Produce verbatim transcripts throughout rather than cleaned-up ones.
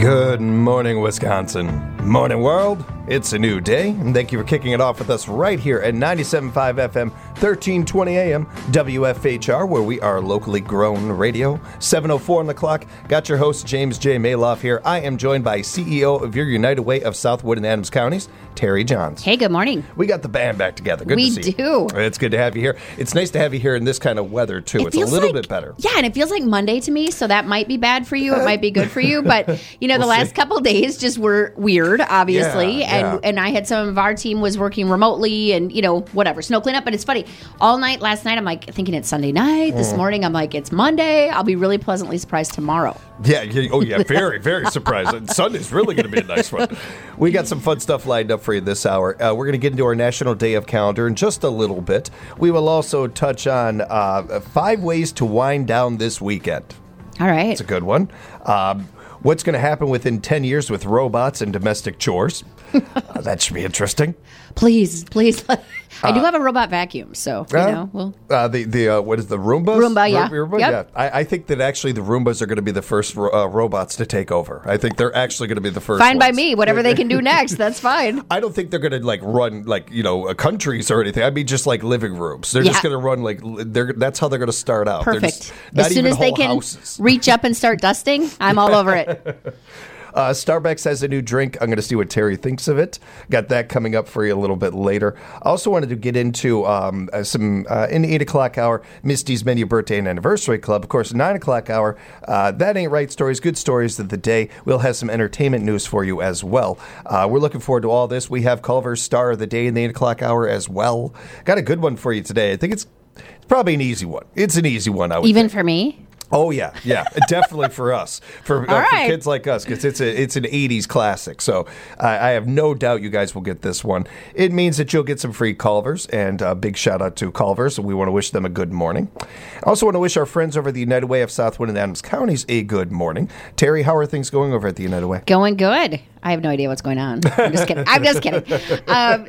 Good morning, Wisconsin. Morning, world. It's a new day, and thank you for kicking it off with us right here at ninety-seven point five F M, thirteen twenty A M, W F H R, where we are locally grown radio. seven oh four on the clock. Got your host, James J. Maloff here. I am joined by C E O of your United Way of Southwood and Adams Counties, Terry Johns. Hey, good morning. We got the band back together. Good we to see do. you. It's good to have you here. It's nice to have you here in this kind of weather, too. It it's a little like, bit better. Yeah, and it feels like Monday to me, so that might be bad for you. It might be good for you. But, you know, We'll the last see. couple of days just were weird, obviously. Yeah, and yeah. and I had some of our team was working remotely and, you know, whatever, snow cleanup. But it's funny. All night last night, I'm like thinking it's Sunday night. This Mm. morning, I'm like, it's Monday. I'll be really pleasantly surprised tomorrow. Yeah, yeah, oh yeah, very, very surprised. And Sunday's really going to be a nice one. We got some fun stuff lined up for you this hour. Uh, we're going to get into our National Day of Calendar in just a little bit. We will also touch on uh, five ways to wind down this weekend. All right. It's a good one. Um, what's going to happen within ten years with robots and domestic chores? Uh, that should be interesting. Please, please. I do have a robot vacuum, so, you Uh, know, we'll... uh, the the uh, what is the Roombas? Roomba, yeah. Ro- Roomba? Yep. Yeah. I, I think that actually the Roombas are going to be the first ro- uh, robots to take over. I think they're actually going to be the first. Fine by ones. me. Whatever they can do next, that's fine. I don't think they're going to like run like you know uh, countries or anything. I mean, just like living rooms. They're just Yeah. going to run like li- they're. That's how they're going to start out. They're Perfect. just not As soon even as they whole can houses. reach up and start dusting, I'm all over it. Uh, Starbucks has a new drink. I'm going to see what Terry thinks of it. Got that coming up for you a little bit later. I also wanted to get into um, uh, some, uh, in the eight o'clock hour, Misty's Menu Birthday and Anniversary Club. Of course, nine o'clock hour, uh, That Ain't Right Stories, Good Stories of the Day. We'll have some entertainment news for you as well. Uh, we're looking forward to all this. We have Culver's Star of the Day in the eight o'clock hour as well. Got a good one for you today. I think it's, it's probably an easy one. It's an easy one, I would Even think. for me? Oh yeah, yeah, definitely for us, for, uh, All for right. kids like us, because it's a it's an eighties classic. So uh, I have no doubt you guys will get this one. It means that you'll get some free Culvers, and a big shout out to Culvers. We want to wish them a good morning. I also want to wish our friends over at the United Way of Southwood and Adams Counties a good morning. Terry, how are things going over at the United Way? Going good. I have no idea what's going on. I'm just kidding. I'm just kidding. Um,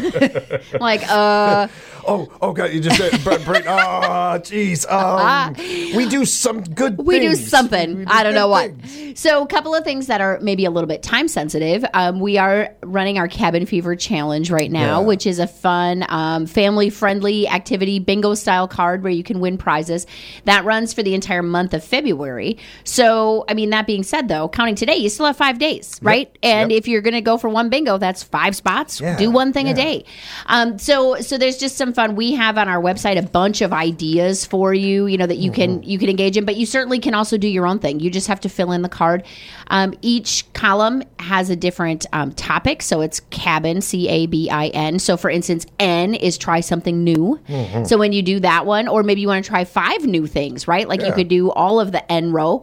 so, like, uh, Oh, oh God, you just said, Brent, Brent, oh, jeez. Um, we do some good we do things. something. We do I don't know good what. things. So, a couple of things that are maybe a little bit time sensitive. Um, we are running our Cabin Fever Challenge right now, Yeah. which is a fun, um, family friendly activity, bingo style card where you can win prizes. That runs for the entire month of February. So, I mean, that being said, though, counting today, you still have five days, right? And Yep. if you're going to go for one bingo, that's five spots. Yeah, Do one thing yeah. a day. Um, so, so there's just some fun. We have on our website a bunch of ideas for you, you know, that you can you can engage in, but you certainly can also do your own thing. You just have to fill in the card. Um, each column has a different um, topic, so it's cabin, C A B I N. So, for instance, N is try something new. So when you do that one, or maybe you want to try five new things, right? Like you Yeah. could do all of the N row.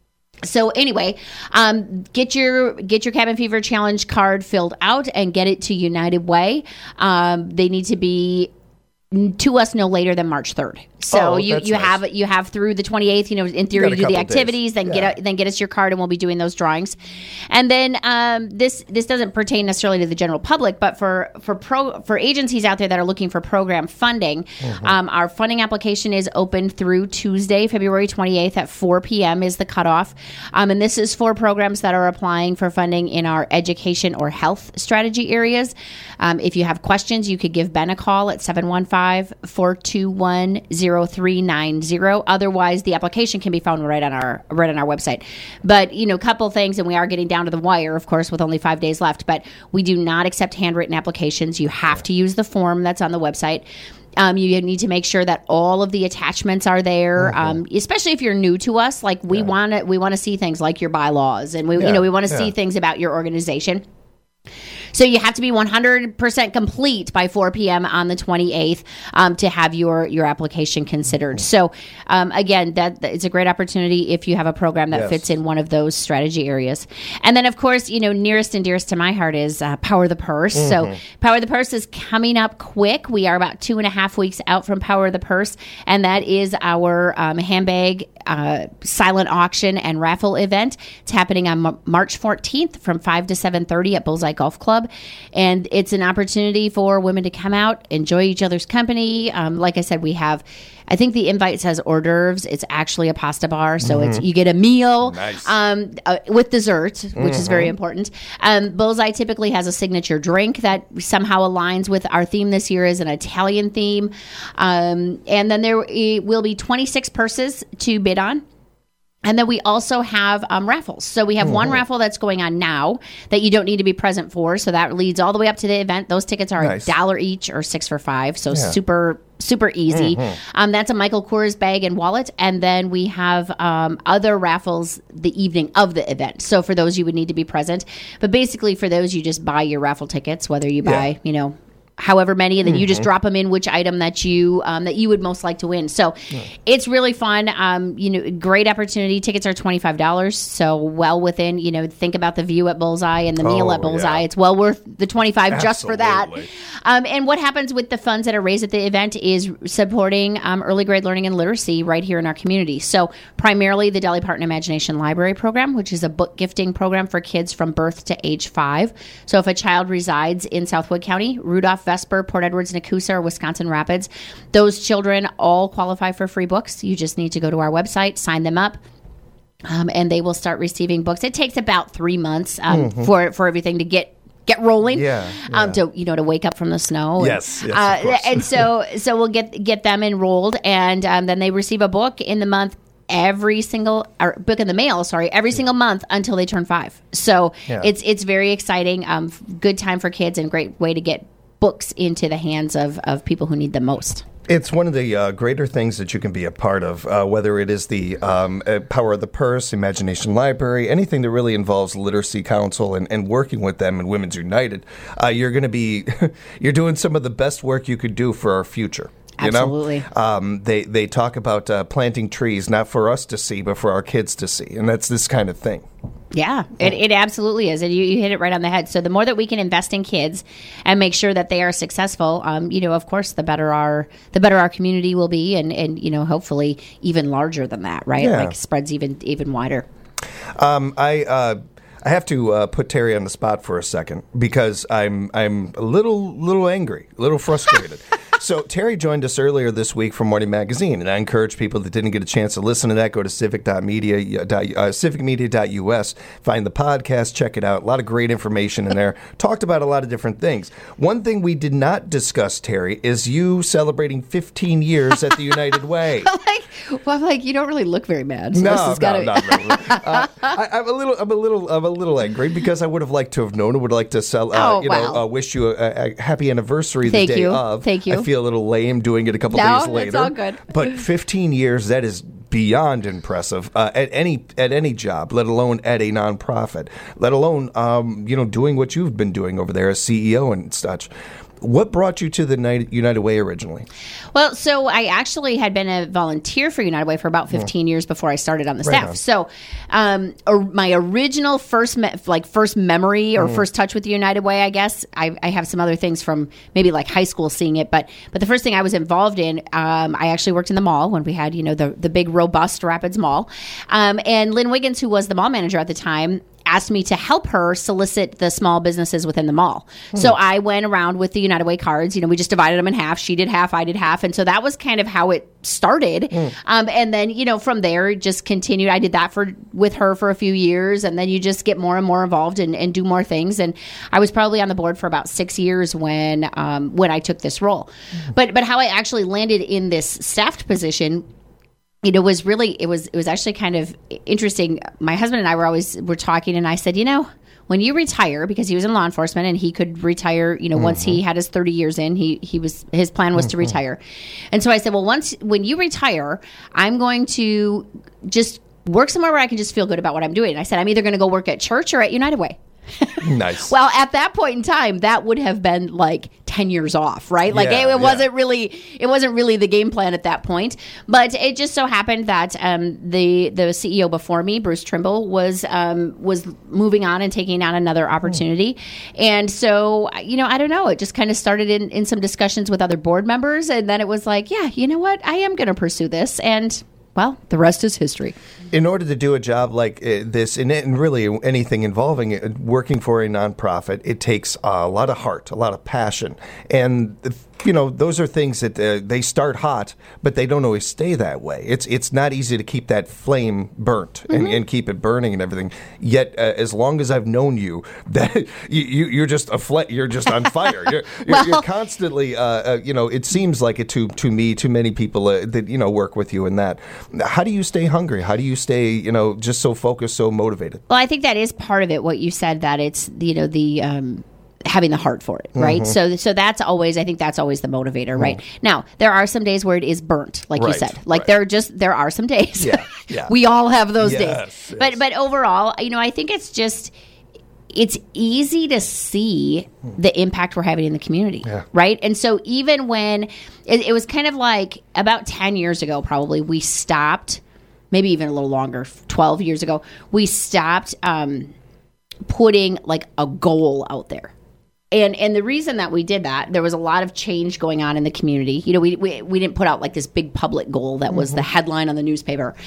So anyway, um, get your get your Cabin Fever Challenge card filled out and get it to United Way. Um, they need to be to us no later than March third. So Oh, you, that's you nice. have you have through the twenty-eighth, you know, in theory got a to do the couple days. activities, then Yeah. get a, then get us your card and we'll be doing those drawings. And then um, this this doesn't pertain necessarily to the general public, but for for pro for agencies out there that are looking for program funding, Mm-hmm. um, our funding application is open through Tuesday, February twenty-eighth at four p.m. is the cutoff. Um, and this is for programs that are applying for funding in our education or health strategy areas. Um, if you have questions, you could give Ben a call at seven one five, four two one, zero three nine zero. Otherwise, the application can be found right on our right on our website. But, you know, a couple things, and we are getting down to the wire, of course, with only five days left. But we do not accept handwritten applications. You have to use the form that's on the website. Um, you need to make sure that all of the attachments are there, Mm-hmm. um, especially if you're new to us. Like we want to, we want to see things like your bylaws, and we, Yeah, you know, we want to yeah. see things about your organization. So you have to be one hundred percent complete by four p.m. on the twenty-eighth um, to have your your application considered. So um, again, that that- it's a great opportunity if you have a program that Yes. fits in one of those strategy areas. And then, of course, you know, nearest and dearest to my heart is uh, Power the Purse. So Power the Purse is coming up quick. We are about two and a half weeks out from Power the Purse, and that is our um, handbag uh, silent auction and raffle event. It's happening on M- March fourteenth from five to seven thirty at Bullseye Golf Club. Club. And it's an opportunity for women to come out, enjoy each other's company. Um, like I said, we have, I think the invite says hors d'oeuvres. It's actually a pasta bar. So mm-hmm. it's you get a meal nice. um, uh, with dessert, which mm-hmm. is very important. Um, Bullseye typically has a signature drink that somehow aligns with our theme this year is an Italian theme. Um, and then there will be twenty-six purses to bid on. And then we also have um, raffles. So we have mm-hmm. one raffle that's going on now that you don't need to be present for. So that leads all the way up to the event. Those tickets are nice. a dollar each or six for five. So yeah. super, super easy. Mm-hmm. Um, that's a Michael Kors bag and wallet. And then we have um, other raffles the evening of the event. So for those, you would need to be present. But basically for those, you just buy your raffle tickets, whether you buy, yeah. you know, however many, and then mm-hmm. you just drop them in which item that you um, that you would most like to win. So yeah. it's really fun. Um, you know, great opportunity. Tickets are twenty-five dollars, so well within. You know, think about the view at Bullseye and the meal oh, at Bullseye. Yeah. It's well worth the twenty-five Absolutely. Just for that. Um, and what happens with the funds that are raised at the event is supporting um, early grade learning and literacy right here in our community. So primarily the Dolly Parton Imagination Library Program, which is a book gifting program for kids from birth to age five. So if a child resides in Southwood County, Rudolph, Vesper, Port Edwards, Nakusa, or Wisconsin Rapids, those children all qualify for free books. You just need to go to our website, sign them up, um, and they will start receiving books. It takes about three months um, mm-hmm. for for everything to get get rolling. Yeah, yeah. Um, to you know to wake up from the snow. Yes, and, yes, uh, of course. and so so we'll get get them enrolled, and um, then they receive a book in the month. Every single or book in the mail, sorry, every yeah. single month until they turn five. So yeah. it's it's very exciting. Um, good time for kids and great way to get books into the hands of, of people who need them most. It's one of the uh, greater things that you can be a part of, uh, whether it is the um, uh, Power of the Purse, Imagination Library, anything that really involves Literacy Council and, and working with them and Women's United. Uh, you're going to be, you're doing some of the best work you could do for our future. You Absolutely. know? Um, they, they talk about uh, planting trees, not for us to see, but for our kids to see. And that's this kind of thing. Yeah, it, it absolutely is. And you, you hit it right on the head. So the more that we can invest in kids and make sure that they are successful, um, you know, of course, the better our the better our community will be, and, and you know, hopefully even larger than that, right? Yeah. Like spreads even even wider. Um, I uh, I have to uh, put Terry on the spot for a second because I'm I'm a little little angry, a little frustrated. So Terry joined us earlier this week from Morning Magazine, and I encourage people that didn't get a chance to listen to that, go to civic dot media, uh, civic media dot U S, find the podcast, check it out. A lot of great information in there. Talked about a lot of different things. One thing we did not discuss, Terry, is you celebrating fifteen years at the United Way. like, well, I'm like, you don't really look very mad. So no, this has no, gotta... not really. uh, I, I'm a little, I'm a little, I'm a little angry because I would have liked to have known. I would like to sell, uh, oh, you wow. know, uh, wish you a, a happy anniversary Thank the day you. of. Thank you. I feel a little lame doing it a couple no, days later. It's all good. But fifteen years, that is beyond impressive uh, at any at any job, let alone at a nonprofit, let alone um, you know doing what you've been doing over there as C E O and such. What brought you to the United Way originally? Well, so I actually had been a volunteer for United Way for about fifteen yeah. years before I started on the staff. Right so um, or my original first me- like first memory or mm. first touch with the United Way, I guess, I, I have some other things from maybe like high school seeing it. But but the first thing I was involved in, um, I actually worked in the mall when we had, you know, the, the big, robust Rapids Mall. Um, and Lynn Wiggins, who was the mall manager at the time, asked me to help her solicit the small businesses within the mall. Hmm. So I went around with the United Way cards. You know, we just divided them in half. She did half, I did half. And so that was kind of how it started. Hmm. Um, and then, you know, from there, it just continued. I did that for with her for a few years. And then you just get more and more involved and, and do more things. And I was probably on the board for about six years when um, when I took this role. Hmm. But, but how I actually landed in this staffed position, you know, was really, it was, it was actually kind of interesting. My husband and I were always, were talking, and I said, you know, when you retire, because he was in law enforcement and he could retire, you know, mm-hmm. once he had his thirty years in, he, he was, his plan was mm-hmm. to retire. And so I said, well, once, when you retire, I'm going to just work somewhere where I can just feel good about what I'm doing. And I said, I'm either going to go work at church or at United Way. Nice. Well, at that point in time, that would have been like ten years off, right? Like yeah, it, it wasn't yeah. really, it wasn't really the game plan at that point. But it just so happened that um, the the C E O before me, Bruce Trimble, was um, was moving on and taking on another opportunity. Hmm. And so, you know, I don't know. It just kind of started in, in some discussions with other board members, and then it was like, yeah, you know what? I am going to pursue this, and well, the rest is history. In order to do a job like uh, this, and, and really anything involving uh, working for a nonprofit, it takes a lot of heart, a lot of passion. And, you know, those are things that uh, they start hot, but they don't always stay that way. It's it's not easy to keep that flame burnt and, mm-hmm. and keep it burning and everything. Yet, uh, as long as I've known you, that you, you, you're just a fl- you're just on fire. You're, you're, well, you're constantly, uh, uh, you know, it seems like it to, to me, to many people uh, that, you know, work with you in that. How do you stay hungry? How do you stay, you know, just so focused, so motivated? Well, I think that is part of it, what you said, that it's, you know, the um, having the heart for it, right? Mm-hmm. So so that's always, I think that's always the motivator, right? Mm. Now, there are some days where it is burnt, like right, you said. Like right. there are just, there are some days. Yeah, yeah. We all have those yes, days. Yes. But, but overall, you know, I think it's just, it's easy to see the impact we're having in the community, yeah. right? And so even when, it, it was kind of like about ten years ago, probably, we stopped, maybe even a little longer, twelve years ago, we stopped um, putting like a goal out there. And and the reason that we did that, there was a lot of change going on in the community. You know, we we, we didn't put out like this big public goal that was mm-hmm. the headline on the newspaper.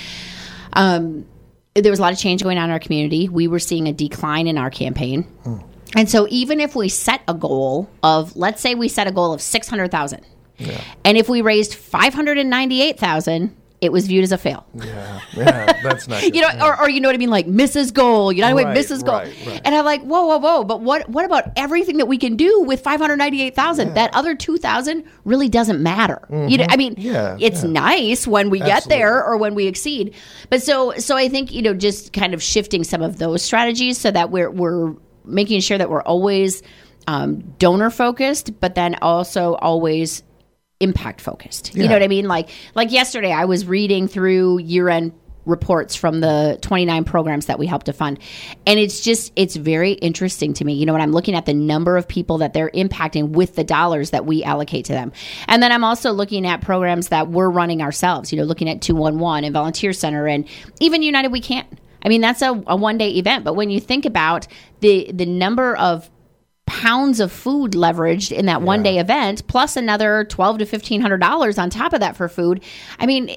Um There was a lot of change going on in our community. We were seeing a decline in our campaign. Mm. And so even if we set a goal of, let's say we set a goal of six hundred thousand dollars, yeah. and if we raised five hundred ninety-eight thousand dollars, it was viewed as a fail. Yeah, yeah, that's not good. You know, yeah. or, or you know what I mean, like Missus Goal, you know what I mean, Right, Missus Goal. right, right. And I'm like, whoa, whoa, whoa, but what what about everything that we can do with five hundred ninety-eight thousand? Yeah. That other two thousand really doesn't matter. Mm-hmm. You know, I mean, yeah, it's yeah. nice when we Absolutely. get there or when we exceed. But so so I think, you know, just kind of shifting some of those strategies so that we're we're making sure that we're always um, donor focused, but then also always impact focused. You Yeah. know what I mean? Like like yesterday, I was reading through year-end reports from the twenty-nine programs that we helped to fund. And it's just, it's very interesting to me. You know, when I'm looking at the number of people that they're impacting with the dollars that we allocate to them. And then I'm also looking at programs that we're running ourselves, you know, looking at two one one and Volunteer Center and even United We Can. I mean, that's a, a one-day event. But when you think about the the number of pounds of food leveraged in that yeah. one day event, plus another twelve to fifteen hundred dollars on top of that for food. I mean,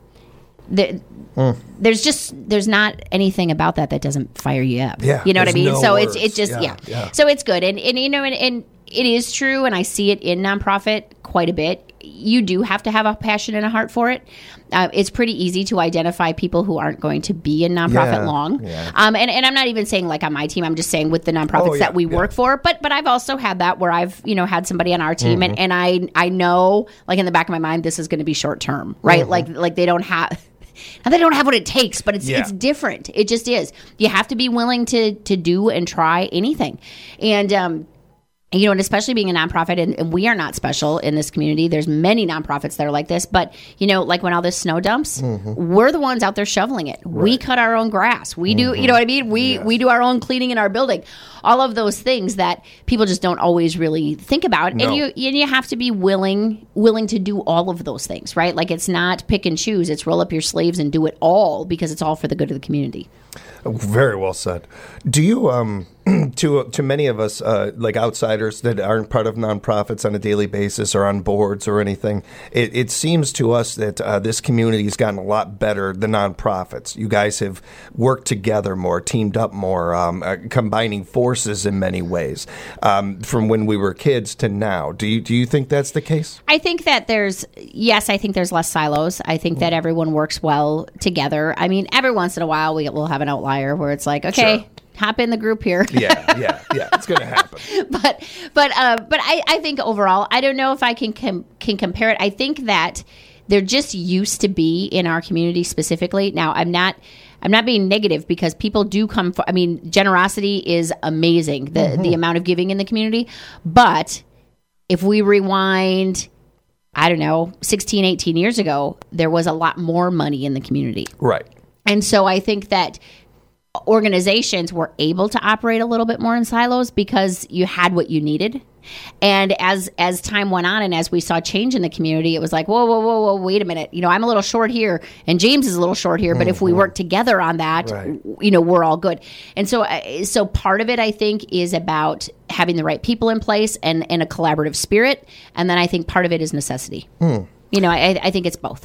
the, mm. there's just there's not anything about that that doesn't fire you up. Yeah, you know what I mean. No so words. it's it's just yeah, yeah. yeah. So it's good, and and you know, and, and it is true, and I see it in nonprofit quite a bit. You do have to have a passion and a heart for it. Uh, it's pretty easy to identify people who aren't going to be in nonprofit yeah, long. Yeah. Um, and, and I'm not even saying like on my team, I'm just saying with the nonprofits oh, yeah, that we yeah. work for. But but I've also had that where I've, you know, had somebody on our team mm-hmm. and, and I I know like in the back of my mind, this is going to be short term, right? Mm-hmm. Like like they don't have now they don't have what it takes, but it's yeah. it's different. It just is. You have to be willing to to do and try anything. And um you know, and especially being a nonprofit, and, and we are not special in this community. There's many nonprofits that are like this. But, you know, like when all this snow dumps, mm-hmm. we're the ones out there shoveling it. Right. We cut our own grass. We mm-hmm. do, you know what I mean? We yes. we do our own cleaning in our building. All of those things that people just don't always really think about. No. And you and you have to be willing willing to do all of those things, right? Like it's not pick and choose. It's roll up your sleeves and do it all because it's all for the good of the community. Very well said. Do you, um, to to many of us, uh, like outsiders that aren't part of nonprofits on a daily basis or on boards or anything, it, it seems to us that uh, this community has gotten a lot better than nonprofits. You guys have worked together more, teamed up more, um, uh, combining forces in many ways um, from when we were kids to now. Do you do you think that's the case? I think that there's, yes, I think there's less silos. I think that everyone works well together. I mean, every once in a while we will have an outlier where it's like, okay, sure. hop in the group here. yeah, yeah, yeah. It's going to happen. but but uh, but I, I think overall, I don't know if I can com- can compare it. I think that there just used to be in our community specifically. Now, I'm not I'm not being negative because people do come for, I mean, generosity is amazing, the mm-hmm. the amount of giving in the community. But if we rewind, I don't know, sixteen, eighteen years ago, there was a lot more money in the community. Right. And so I think that organizations were able to operate a little bit more in silos because you had what you needed. And as as time went on and as we saw change in the community, it was like, whoa, whoa, whoa, whoa, wait a minute. You know, I'm a little short here and James is a little short here. But mm-hmm. if we work together on that, right. you know, we're all good. And so uh, so part of it, I think, is about having the right people in place and, and a collaborative spirit. And then I think part of it is necessity. Mm. You know, I, I think it's both.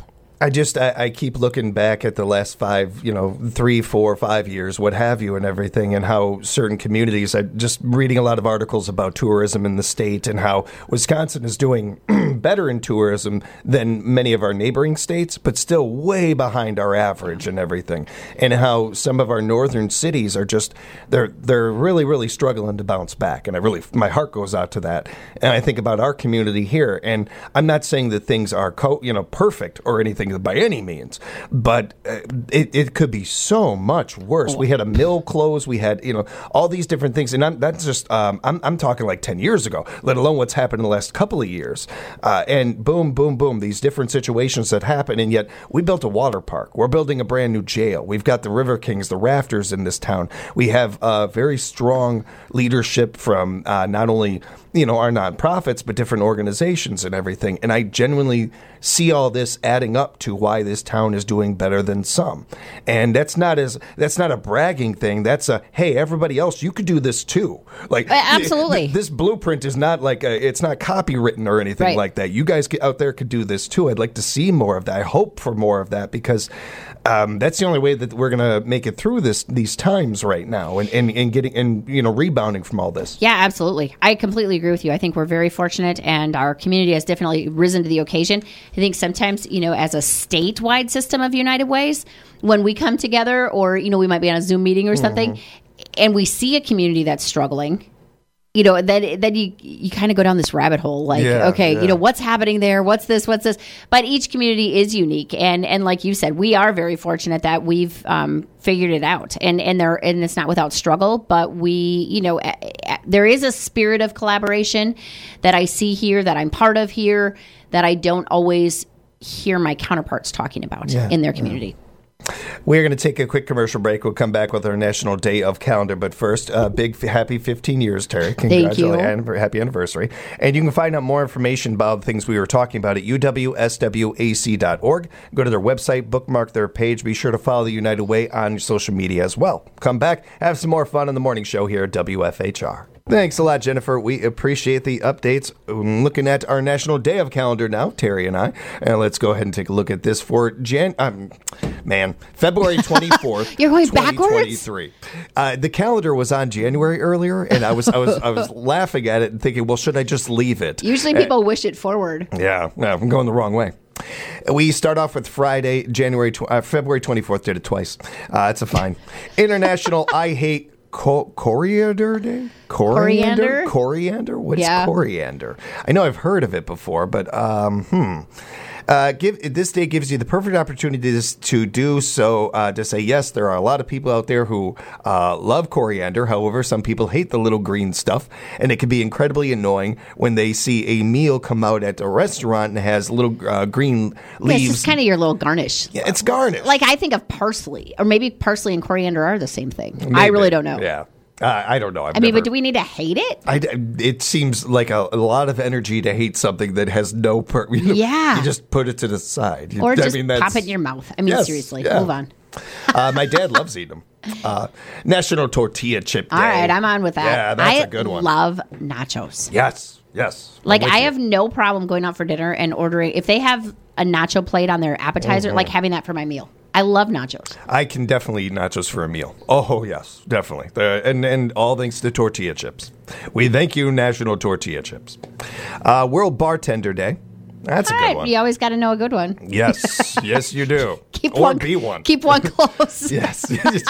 I just I, I keep looking back at the last five, you know, three, four, five years, what have you, and everything, and how certain communities. I just reading a lot of articles about tourism in the state and how Wisconsin is doing better in tourism than many of our neighboring states, but still way behind our average and everything. And how some of our northern cities are just they're they're really really struggling to bounce back. And I really my heart goes out to that. And I think about our community here, and I'm not saying that things are co- you know perfect or anything by any means, but uh, it, it could be so much worse. We had a mill close. We had, you know, all these different things. And I'm, that's just, um, I'm, I'm talking like ten years ago, let alone what's happened in the last couple of years. Uh, and boom, boom, boom, these different situations that happen. And yet we built a water park. We're building a brand new jail. We've got the River Kings, the Rafters in this town. We have uh, very strong leadership from uh, not only, you know, our nonprofits, but different organizations and everything. And I genuinely see all this adding up to why this town is doing better than some. And that's not as that's not a bragging thing. That's a, hey, everybody else, you could do this too. Like absolutely. Th- this blueprint is not like a, it's not copywritten or anything right. like that. You guys out there could do this too. I'd like to see more of that. I hope for more of that, because um, that's the only way that we're going to make it through this these times right now, and, and, and getting and you know rebounding from all this. Yeah, absolutely. I completely agree with you. I think we're very fortunate, and our community has definitely risen to the occasion. I think sometimes, you know, as a statewide system of United Ways, when we come together, or you know, we might be on a Zoom meeting or something, mm-hmm. and we see a community that's struggling, you know, then then you you kind of go down this rabbit hole, like, yeah, okay, yeah. you know, what's happening there? What's this? What's this? But each community is unique, and and like you said, we are very fortunate that we've um, figured it out, and and there and it's not without struggle, but we, you know, a, a, there is a spirit of collaboration that I see here, that I'm part of here, that I don't always hear my counterparts talking about yeah, in their community. Yeah. We're going to take a quick commercial break. We'll come back with our National Day of Calendar. But first, uh, big happy fifteen years, Terry. Congratulations. Happy anniversary. And you can find out more information about the things we were talking about at U W S W A C dot org. Go to their website, bookmark their page. Be sure to follow the United Way on social media as well. Come back, have some more fun on the morning show here at W F H R. Thanks a lot, Jennifer. We appreciate the updates. I'm looking at our National Day of Calendar now, Terry and I. And let's go ahead and take a look at this for Jan. Um, man, February twenty-fourth. You're going backwards. Uh, the calendar was on January earlier, and I was I was I was laughing at it and thinking, well, should I just leave it? Usually, people uh, wish it forward. Yeah, no, I'm going the wrong way. We start off with Friday, January tw- uh, February twenty-fourth. Did it twice. Uh, it's a fine. International I Hate Co- Coriander Day? Coriander? Coriander? Coriander? What is yeah. coriander? I know I've heard of it before, but um, hmm. Uh, give this day gives you the perfect opportunity to, to do so, uh, to say, yes, there are a lot of people out there who uh, love coriander. However, some people hate the little green stuff, and it can be incredibly annoying when they see a meal come out at a restaurant and has little uh, green leaves. Yeah, it's just kind of your little garnish. Yeah, it's garnish. Like, I think of parsley, or maybe parsley and coriander are the same thing. Maybe. I really don't know. Yeah. Uh, I don't know. I've I mean, never, but do we need to hate it? I, it seems like a, a lot of energy to hate something that has no per. You know, yeah. You just put it to the side. Or I just mean, pop it in your mouth. I mean, yes, seriously. yeah. Move on. uh, my dad loves eating them. Uh, National Tortilla Chip Day. All right, I'm on with that. Yeah, that's I a good one. I love nachos. Yes, yes. Like, I you. have no problem going out for dinner and ordering. If they have a nacho plate on their appetizer, mm-hmm. like having that for my meal. I love nachos. I can definitely eat nachos for a meal. Oh, yes, definitely. The, and, and all thanks to tortilla chips. We thank you, National Tortilla Chips. Uh, World Bartender Day. That's all a good right, one. You always got to know a good one. Yes, yes, you do. Keep or one, be one. Keep one close. Yes.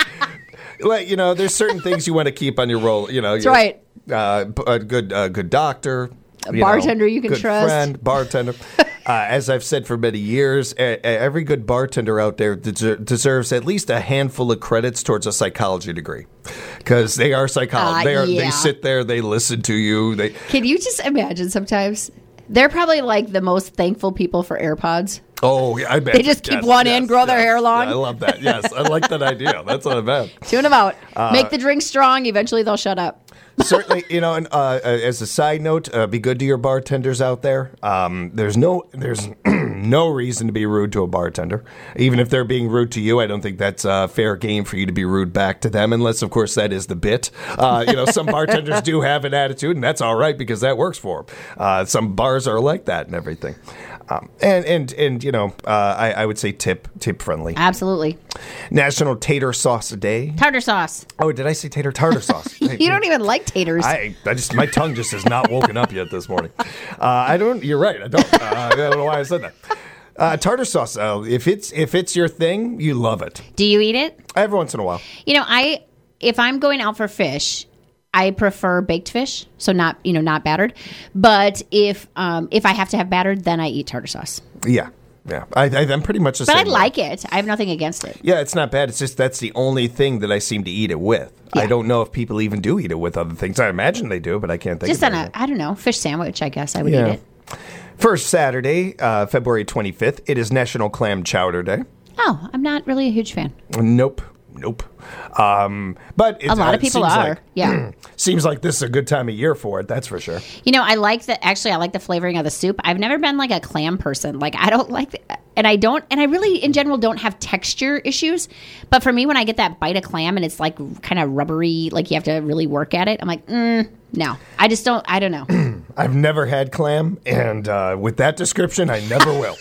Like, you know, there's certain things you want to keep on your roll. You know, that's right. Uh, a good, uh, good doctor. A bartender know, you can good trust. Friend, bartender. uh, as I've said for many years, a- a- every good bartender out there de- deserves at least a handful of credits towards a psychology degree, because they are psychologists. Uh, they are. yeah. They sit there. They listen to you. They. Can you just imagine? Sometimes they're probably like the most thankful people for AirPods. Oh, yeah, I bet. They just keep yes, one yes, in, grow yes. their hair long. Yeah, I love that. Yes, I like that idea. That's not bad. Tune them out. Uh, Make the drink strong. Eventually, they'll shut up. Certainly, you know, and uh, as a side note, uh, be good to your bartenders out there. Um, there's no, there's no reason to be rude to a bartender, even if they're being rude to you. I don't think that's a fair game for you to be rude back to them, unless, of course, that is the bit. Uh, you know, some bartenders do have an attitude, and that's all right because that works for them. Uh, some bars are like that and everything. Um, and, and, and, you know, uh, I, I would say tip, tip friendly. Absolutely. National Tater Sauce Day. Tartar sauce. Oh, did I say tater tartar sauce? You don't even like taters. I, I just, my tongue just has not woken up yet this morning. Uh, I don't, you're right. I don't, uh, I don't know why I said that. Uh, tartar sauce, uh, if it's, if it's your thing, you love it. Do you eat it? Every once in a while. You know, I, if I'm going out for fish, I prefer baked fish, so not, you know, not battered. But if um, if I have to have battered, then I eat tartar sauce. Yeah, yeah. I, I, I'm pretty much the but same. But I way. like it. I have nothing against it. Yeah, it's not bad. It's just that's the only thing that I seem to eat it with. Yeah. I don't know if people even do eat it with other things. I imagine they do, but I can't think just of on it. a, I don't know, fish sandwich, I guess I would yeah. eat it. First Saturday, uh, February twenty-fifth, it is National Clam Chowder Day. Oh, I'm not really a huge fan. Nope. Nope. Um, but it's, a lot uh, of people are. Like, yeah. Seems like this is a good time of year for it. That's for sure. You know, I like the actually. I like the flavoring of the soup. I've never been like a clam person. Like I don't like, the, and I don't, and I really, in general, don't have texture issues. But for me, when I get that bite of clam and it's like kind of rubbery, like you have to really work at it, I'm like, mm, no. I just don't. I don't know. I've never had clam, and uh, with that description, I never will.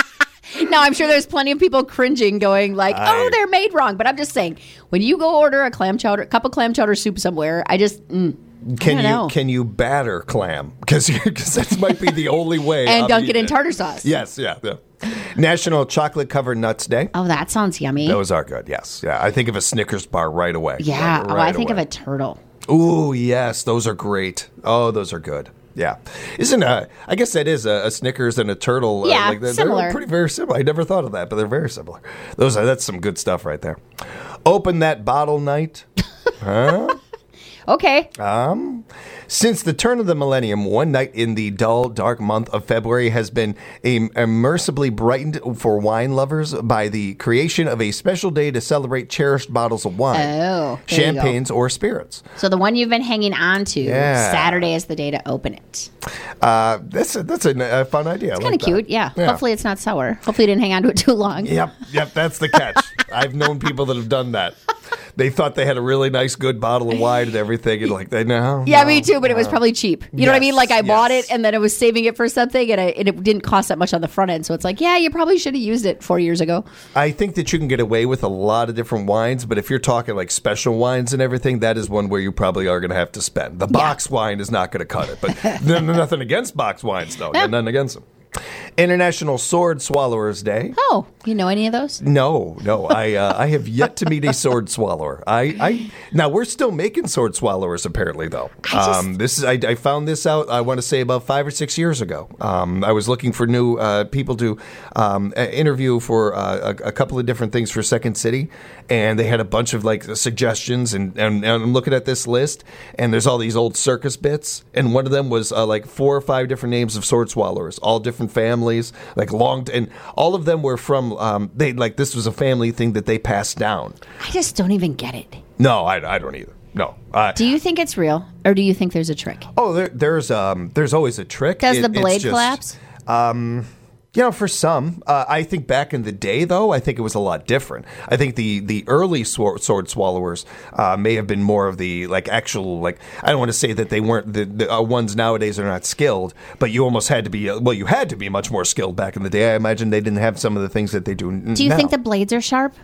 Now, I'm sure there's plenty of people cringing, going like, I, "Oh, they're made wrong." But I'm just saying, when you go order a clam chowder, cup of clam chowder soup somewhere, I just mm, can I you know. can you batter clam? Because that might be the only way. And I'm dunk it in it. tartar sauce. Yes, yeah, yeah. National Chocolate Covered Nuts Day. Oh, that sounds yummy. Those are good. Yes, yeah. I think of a Snickers bar right away. Yeah. Right, oh, right I think away. of a turtle. Ooh, yes, those are great. Oh, those are good. Yeah, isn't uh? I guess that is a, a Snickers and a turtle. Yeah, uh, like they're, similar. They're pretty very similar. I never thought of that, but they're very similar. Those are that's some good stuff right there. Open that bottle night. Huh? Okay. Um, since the turn of the millennium, one night in the dull, dark month of February has been im- immersively brightened for wine lovers by the creation of a special day to celebrate cherished bottles of wine, Oh, there you go. champagnes, or spirits. So the one you've been hanging on to, Yeah. Saturday is the day to open it. Uh, that's a, that's a, a fun idea. It's kind of cute, yeah. Yeah. Hopefully it's not sour. Hopefully you didn't hang on to it too long. Yep, yep, that's the catch. I've known people that have done that. They thought they had a really nice, good bottle of wine and everything, and like they know. Yeah, no, me too, but it was no. probably cheap. You know what I mean? Yes, Like I bought yes. it and then I was saving it for something and, I, and it didn't cost that much on the front end. So it's like, yeah, you probably should have used it four years ago. I think that you can get away with a lot of different wines, but if you're talking like special wines and everything, that is one where you probably are going to have to spend. The box wine is not going to cut it, but n- nothing against box wines, though. Yeah. Nothing against them. International Sword Swallowers Day. Oh, you know any of those? No, no, I uh, I have yet to meet a sword swallower. I, I now we're still making sword swallowers apparently though. I just- um, this is I, I found this out. I want to say about five or six years ago. Um, I was looking for new uh, people to um, uh, interview for uh, a, a couple of different things for Second City, and they had a bunch of like suggestions. And, and, and I'm looking at this list, and there's all these old circus bits, and one of them was uh, like four or five different names of sword swallowers, all different families, like long, and all of them were from. Um, they like this was a family thing that they passed down. I just don't even get it. No, I, I don't either. No. Uh, Do you think it's real or do you think there's a trick? oh, there, there's um, there's always a trick. Does It- the it's blade just- collapse? Um, you know, for some, uh, I think back in the day, though, I think it was a lot different. I think the the early sword, sword swallowers uh, may have been more of the like actual like I don't want to say that they weren't the, the uh, ones nowadays are not skilled, but you almost had to be uh, well, you had to be much more skilled back in the day. I imagine they didn't have some of the things that they do. N- Do you now. think the blades are sharp?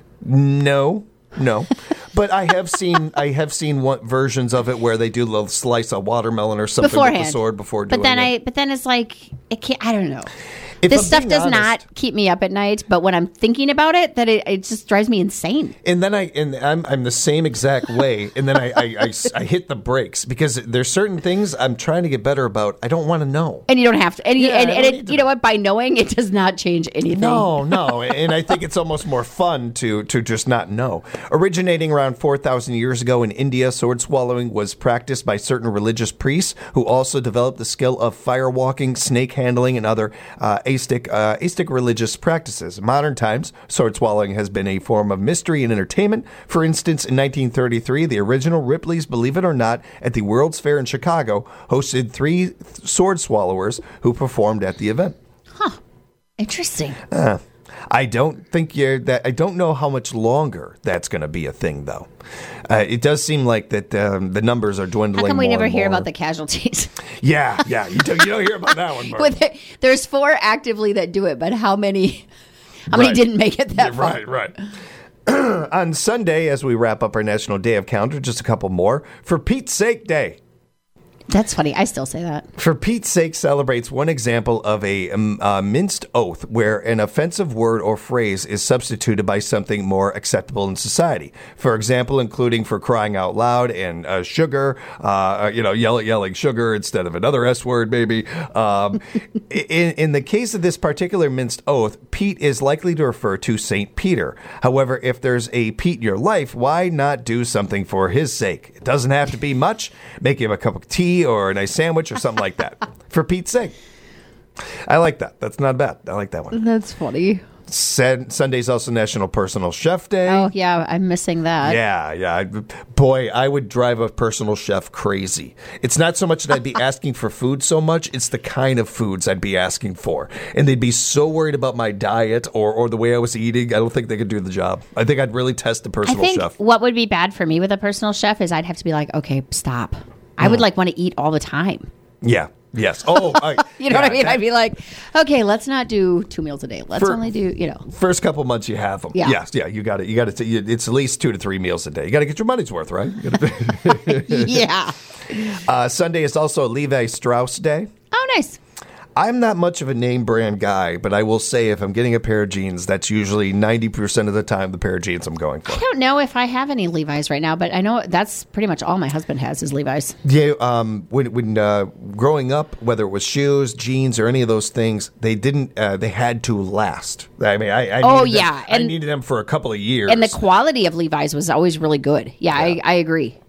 No, no. But I have seen I have seen one, versions of it where they do a little slice of watermelon or something Beforehand. with the sword before doing But then it. I but then it's like it can't I don't know. If This I'm stuff being does honest- not keep me up at night, but when I'm thinking about it, that it, it just drives me insane. And then I and I'm I'm the same exact way. And then I, I, I, I hit the brakes because there's certain things I'm trying to get better about. I don't want to know. And you don't have to. And, you, Yeah, and, I and don't it, need to you know what? By knowing, it does not change anything. No, no, and I think it's almost more fun to to just not know. Originating around four thousand years ago in India, sword swallowing was practiced by certain religious priests who also developed the skill of fire walking, snake handling, and other uh, astic uh, astic religious practices. In modern times, sword swallowing has been a form of mystery and entertainment. For instance, in nineteen thirty-three, the original Ripley's Believe It or Not at the World's Fair in Chicago hosted three sword swallowers who performed at the event. Interesting. Uh, I don't think you're that. I don't know how much longer that's going to be a thing, though. Uh, it does seem like that um, the numbers are dwindling. How come we more never and hear more. about the casualties? Yeah, yeah. You don't, you don't hear about that one, Mark. With it, there's four actively that do it, but how many? How Right. many didn't make it that far? Right, right. On Sunday, as we wrap up our National Day of Calendar, just a couple more. For Pete's Sake Day. That's funny. I still say that. For Pete's Sake celebrates one example of a um, uh, minced oath where an offensive word or phrase is substituted by something more acceptable in society. For example, including for crying out loud and uh, sugar, uh, you know, yell, yelling sugar instead of another S word, maybe. Um, in, in the case of this particular minced oath, Pete is likely to refer to Saint Peter. However, if there's a Pete in your life, why not do something for his sake? It doesn't have to be much. Make him a cup of tea or a nice sandwich or something like that. For Pete's sake. I like that. That's not bad. I like that one. That's funny. Said, Sunday's also National Personal Chef Day. Oh, yeah. I'm missing that. Yeah, yeah. I- Boy, I would drive a personal chef crazy. It's not so much that I'd be asking for food so much, it's the kind of foods I'd be asking for. And they'd be so worried about my diet or, or the way I was eating, I don't think they could do the job. I think I'd really test the I personal think chef. what would be bad for me with a personal chef is I'd have to be like, okay, stop. I would like want to eat all the time. Yeah. Yes. Oh, I, You know yeah, what I mean? that- I'd be like, okay, let's not do two meals a day. Let's For- only do, you know. First couple months you have them. Yeah. Yes, yeah, you got it. You got to. It's at least two to three meals a day. You got to get your money's worth, right? You gotta, Yeah. uh, Sunday is also Levi Strauss Day. Oh, nice. I'm not much of a name brand guy, but I will say if I'm getting a pair of jeans, that's usually ninety percent of the time the pair of jeans I'm going for. I don't know if I have any Levi's right now, but I know that's pretty much all my husband has is Levi's. Yeah, um, when when uh, growing up, whether it was shoes, jeans, or any of those things, they didn't. Uh, they had to last. I mean, I, I Oh, needed them- yeah, I and- needed them for a couple of years. And the quality of Levi's was always really good. Yeah, I, I agree.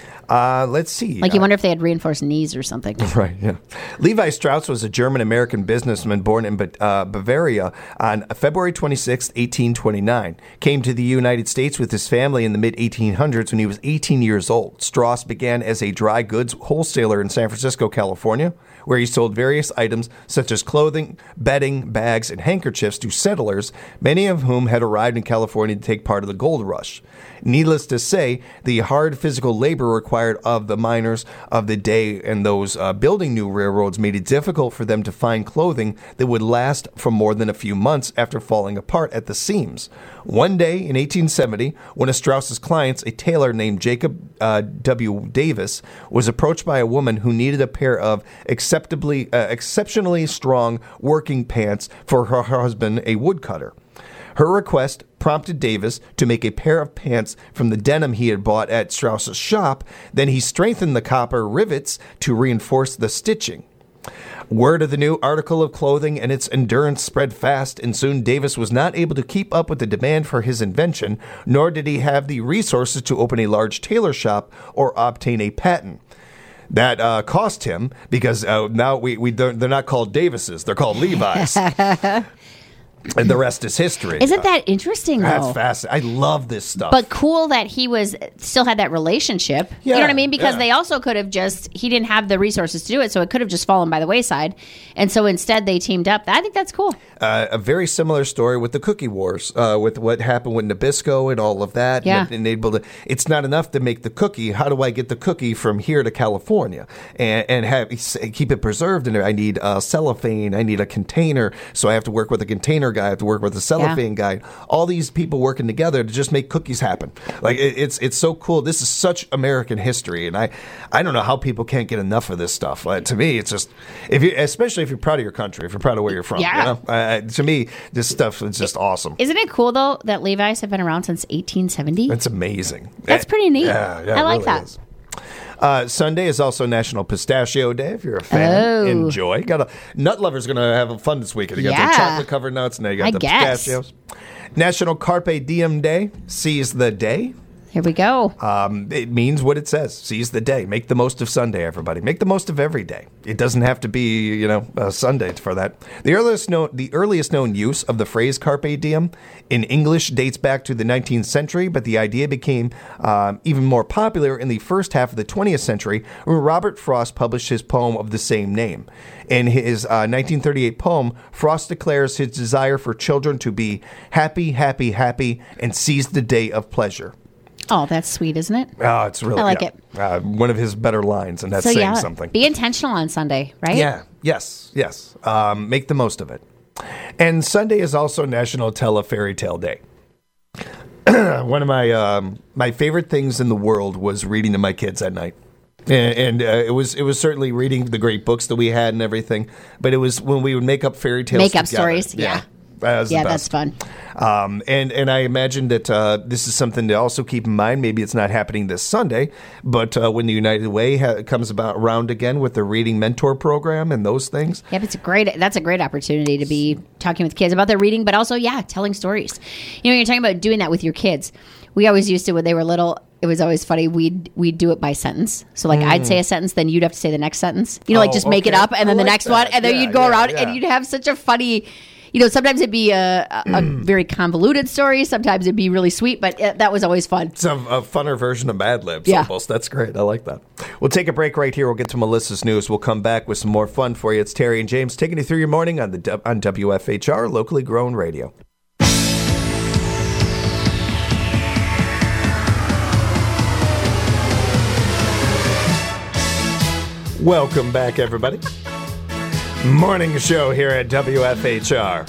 uh, let's see. Like you wonder if they had reinforced knees or something. Right, yeah. Levi Strauss was a German-American businessman born in Ba- uh, Bavaria on February twenty-sixth, eighteen twenty-nine. Came to the United States with his family in the mid eighteen hundreds when he was eighteen years old. Strauss began as a dry goods wholesaler in San Francisco, California, where he sold various items such as clothing, bedding, bags, and handkerchiefs to settlers, many of whom had arrived in California to take part of the gold rush. Needless to say, the hard physical labor required of the miners of the day and those uh, building new railroads made it difficult for them to find clothing that would last for more than a few months after falling apart at the seams. One day in eighteen seventy, one of Strauss's clients, a tailor named Jacob uh, W. Davis, was approached by a woman who needed a pair of acceptably, uh, exceptionally strong working pants for her husband, a woodcutter. Her request prompted Davis to make a pair of pants from the denim he had bought at Strauss's shop. Then he strengthened the copper rivets to reinforce the stitching. Word of the new article of clothing and its endurance spread fast, and soon Davis was not able to keep up with the demand for his invention, nor did he have the resources to open a large tailor shop or obtain a patent. That uh, cost him, because uh, now we, we don't, they're not called Davises, they're called Levi's. And the rest is history. Isn't that interesting, though? That's fascinating. I love this stuff. But cool that he was still had that relationship. you know Yeah, what I mean? Because yeah. they also could have just he didn't have the resources to do it, so it could have just fallen by the wayside. And so instead, they teamed up. I think that's cool. Uh, a very similar story with the cookie wars, uh, with what happened with Nabisco and all of that. Yeah. And, and able to, it's not enough to make the cookie. How do I get the cookie from here to California and, and have keep it preserved in there? I need uh, cellophane. I need a container. So I have to work with a container guy. I have to work with a cellophane guy. All these people working together to just make cookies happen. Like it, it's it's so cool. This is such American history, and I I don't know how people can't get enough of this stuff. Like, to me, it's just if you, especially if you're proud of your country, if you're proud of where you're from. Yeah. You know? Uh, to me, this stuff is just awesome. Isn't it cool though that Levi's have been around since eighteen seventy? It's amazing. That's pretty neat. Yeah, yeah, I it like really that. is. Uh, Sunday is also National Pistachio Day. If you're a fan, Oh. enjoy. Got a nut lovers going to have fun this weekend. You got Yeah. the chocolate covered nuts, and now you got I the guess. pistachios. National Carpe Diem Day. Seize the day. Here we go. Um, it means what it says. Seize the day. Make the most of Sunday, everybody. Make the most of every day. It doesn't have to be, you know, a Sunday for that. The earliest known, the earliest known use of the phrase carpe diem in English dates back to the nineteenth century, but the idea became um, even more popular in the first half of the twentieth century when Robert Frost published his poem of the same name. In his uh, nineteen thirty-eight poem, Frost declares his desire for children to be happy, happy, happy, and seize the day of pleasure. Oh, that's sweet, isn't it? Oh, it's really I like yeah, it. Uh, one of his better lines, and that's So saying yeah, something. be intentional on Sunday, right? Yeah, yes, yes. Um, make the most of it. And Sunday is also National Tell a Fairy Tale Day. One of my um, my favorite things in the world was reading to my kids at night. And, and uh, it was it was certainly reading the great books that we had and everything, but it was when we would make up fairy tales Make up together. stories, yeah. That was the Yeah, best. that's fun. Um, and, and I imagine that uh, this is something to also keep in mind. Maybe it's not happening this Sunday, but uh, when the United Way ha- comes about around again with the Reading Mentor Program and those things. Yep, it's a great. That's a great opportunity to be talking with kids about their reading, but also, yeah, telling stories. You know, you're talking about doing that with your kids. We always used to when they were little. It was always funny. We'd we'd do it by sentence. So like mm. I'd say a sentence, then you'd have to say the next sentence. You know, oh, like just make okay. it up, and then I the like next that. one, and then yeah, you'd go yeah, around, yeah. and you'd have such a funny. You know, sometimes it'd be a, a, a very convoluted story. Sometimes it'd be really sweet, but it, that was always fun. It's a, a funner version of Mad Libs Yeah. almost. That's great. I like that. We'll take a break right here. We'll get to Melissa's news. We'll come back with some more fun for you. It's Terry and James taking you through your morning on the on W F H R, locally grown radio. Welcome back, everybody. Morning show here at W F H R.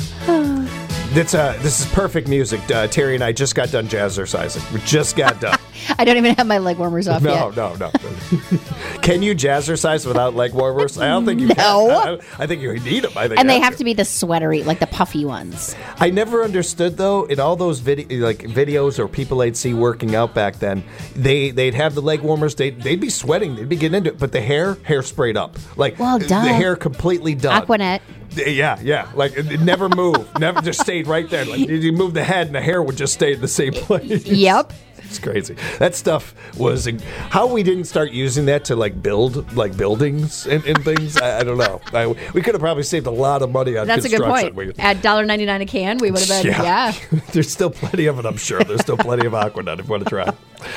It's, uh, this is perfect music. Uh, Terry and I just got done jazzercising. We just got done. I don't even have my leg warmers off no, yet. no, no, no. Can you jazzercise without leg warmers? I don't think you No. can. I, I think you need them. I think And they you have to be the sweatery, like the puffy ones. I never understood though. In all those vid- like videos or people I'd see working out back then, they they'd have the leg warmers. They'd they'd be sweating. They'd be getting into it. But the hair, hair sprayed up. Like Well, the duh. hair completely done. Aquanet. Yeah, yeah. Like it, it never moved. Never just stayed right there. Like you move the head and the hair would just stay in the same place. Yep. It's crazy. That stuff was how we didn't start using that to like build like buildings and, and things. I, I don't know. I, we could have probably saved a lot of money on That's a good construction. point. We, At one dollar ninety-nine a can, we would have been, yeah. There's still plenty of it, I'm sure. There's still plenty of Aquanet if you want to try.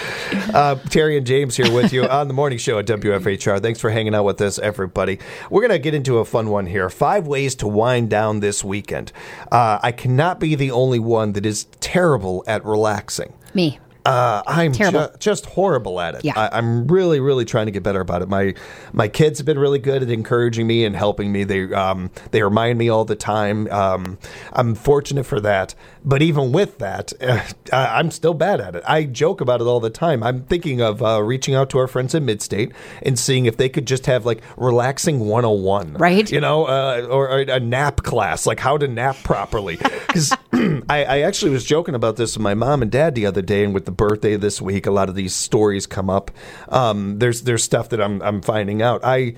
Uh, Terry and James here with you on the morning show at W F H R. Thanks for hanging out with us, everybody. We're going to get into a fun one here. Five ways to wind down this weekend. Uh, I cannot be the only one that is terrible at relaxing. Me. Uh, I'm Terrible. ju- just horrible at it. Yeah. I, I'm really, really trying to get better about it. My my kids have been really good at encouraging me and helping me. They um, they remind me all the time. Um, I'm fortunate for that. But even with that, uh, I'm still bad at it. I joke about it all the time. I'm thinking of uh, reaching out to our friends at Midstate and seeing if they could just have like relaxing one oh one. Right. You know, uh, or, or a nap class, like how to nap properly. Because I, I actually was joking about this with my mom and dad the other day, and with the birthday this week, a lot of these stories come up. Um, there's there's stuff that I'm I'm finding out. I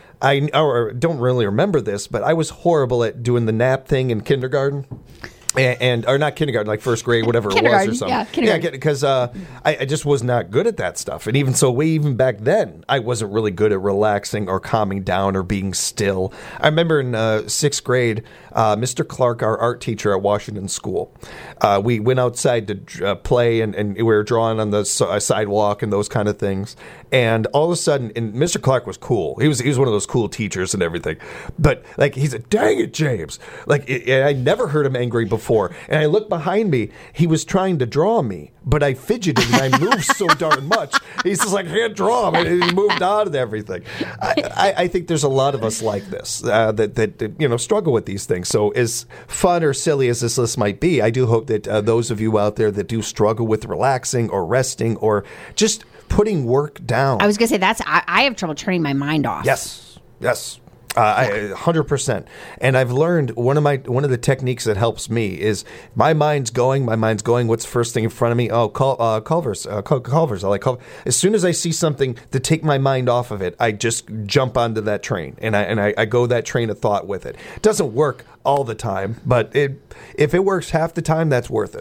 I or don't really remember this, but I was horrible at doing the nap thing in kindergarten. And, and or not kindergarten, like first grade, whatever it was, or Kindergarten, something. yeah, kindergarten. Yeah, because uh, I, I just was not good at that stuff, and even so, way even back then, I wasn't really good at relaxing or calming down or being still. I remember in uh, sixth grade, uh, Mister Clark, our art teacher at Washington School, uh, we went outside to uh, play, and, and we were drawing on the uh, sidewalk and those kind of things. And all of a sudden, and Mister Clark was cool. He was he was one of those cool teachers and everything. But like he said, "Dang it, James!" Like it, I never heard him angry before. And I looked behind me. He was trying to draw me, but I fidgeted and I moved so darn much. He's just like, "I can't draw him," and he moved on and everything. I, I, I think there's a lot of us like this uh, that that that, you know struggle with these things. So as fun or silly as this list might be, I do hope that uh, those of you out there that do struggle with relaxing or resting or just putting work down. I was going to say, that's I, I have trouble turning my mind off. Yes, yes. Uh, I, one hundred percent. And I've learned one of my one of the techniques that helps me is my mind's going, my mind's going. What's the first thing in front of me? Oh, Cul- uh, Culver's. Uh, Cul- Culver's. I like Culver. As soon as I see something to take my mind off of it, I just jump onto that train and I and I, I go that train of thought with it. It doesn't work all the time, but it if it works half the time, that's worth it.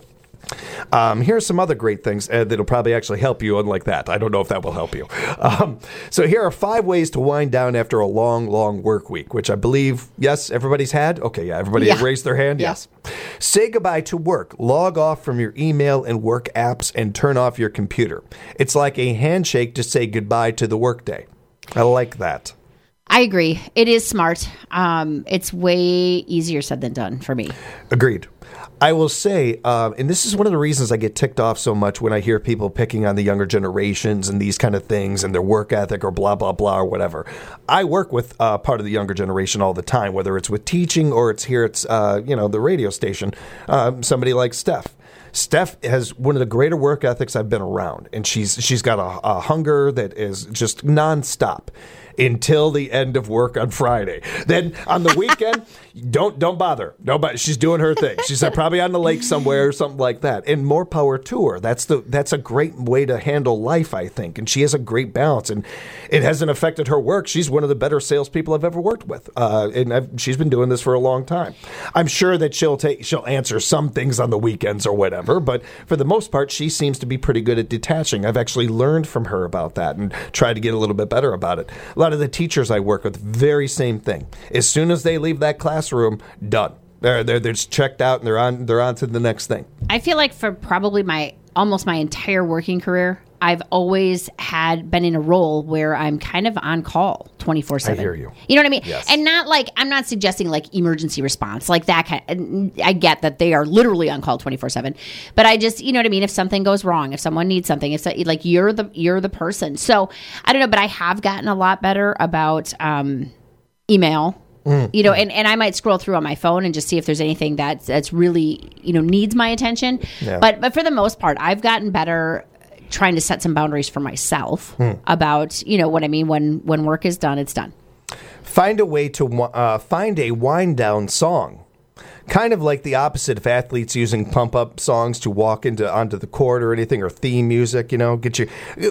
Um, here are some other great things uh, that'll probably actually help you, unlike that. I don't know if that will help you. Um, so here are five ways to wind down after a long, long work week, which I believe, yes, everybody's had. Okay, yeah, everybody Yeah. raised their hand. Yeah. Yes. Say goodbye to work. Log off from your email and work apps and turn off your computer. It's like a handshake to say goodbye to the workday. I like that. I agree. It is smart. Um, it's way easier said than done for me. Agreed. I will say, um, and this is one of the reasons I get ticked off so much when I hear people picking on the younger generations and these kind of things and their work ethic or blah, blah, blah, or whatever. I work with uh, part of the younger generation all the time, whether it's with teaching or it's here at, uh, you know, the radio station, um, somebody like Steph. Steph has one of the greater work ethics I've been around, and she's she's got a, a hunger that is just nonstop until the end of work on Friday. Then on the weekend, don't don't bother. Nobody. She's doing her thing. She's uh, probably on the lake somewhere or something like that. And more power to her. That's the that's a great way to handle life, I think. And she has a great balance, and it hasn't affected her work. She's one of the better salespeople I've ever worked with, uh, and I've, she's been doing this for a long time. I'm sure that she'll take she'll answer some things on the weekends or whatever, but for the most part, she seems to be pretty good at detaching. I've actually learned from her about that and tried to get a little bit better about it. A lot of the teachers I work with, very same thing. As soon as they leave that classroom, done. They're they're, they're just checked out and they're on they're on to the next thing. I feel like for probably my almost my entire working career, I've always had been in a role where I'm kind of on call twenty-four seven. I hear you. You know what I mean? Yes. And not like, I'm not suggesting like emergency response, like that kind I get that they are literally on call twenty-four seven. But I just, you know what I mean? If something goes wrong, if someone needs something, if so, like you're the you're the person. So I don't know, but I have gotten a lot better about um, email. Mm. You know, and, and I might scroll through on my phone and just see if there's anything that's that's really, you know, needs my attention. Yeah. But but for the most part, I've gotten better trying to set some boundaries for myself hmm. about, you know, what I mean, when, when work is done, it's done. Find a way to uh, find a wind down song. Kind of like the opposite of athletes using pump up songs to walk into onto the court or anything, or theme music, you know, get you.